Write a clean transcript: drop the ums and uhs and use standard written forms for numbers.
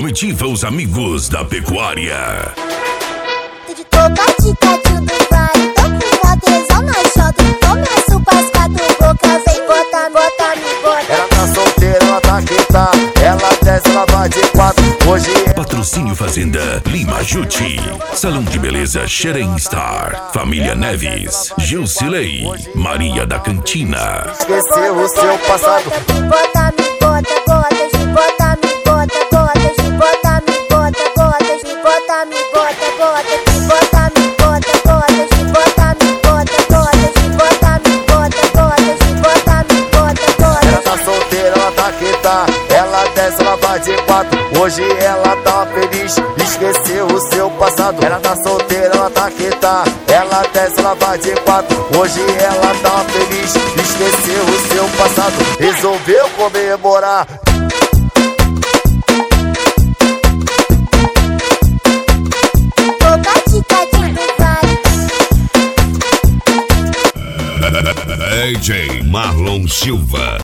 comitiva Os Amigos da Pecuária. Tocadinho do vale, tô com mó tesão na xota. Começo pras 4 bocas, vem bota, me bota. Ela tá solteira, ela tá que tá. Ela desce, ela vai de 4. Hoje é Patrocínio Fazenda Lima Juti, Salão de Beleza Xeren Star, Família Neves, Gilcilei, Maria da Cantina. esqueceu o seu passado. Me bota, bota, me bota, me bota, me bota, me bota, me bota, me bota, me bota, me bota, me bota, me bota, me bota, me bota. Ela tá solteira, ela tá que tá. Ela desce, ela vai de 4. Hoje ela tá feliz, esqueceu o seu passado. Ela tá solteira, ela tá que tá. Ela desce, ela vai de 4. Hoje ela tá feliz, esqueceu o seu passado. Resolveu comemorar. Tocadinho do vale. DJ Marlon Silva.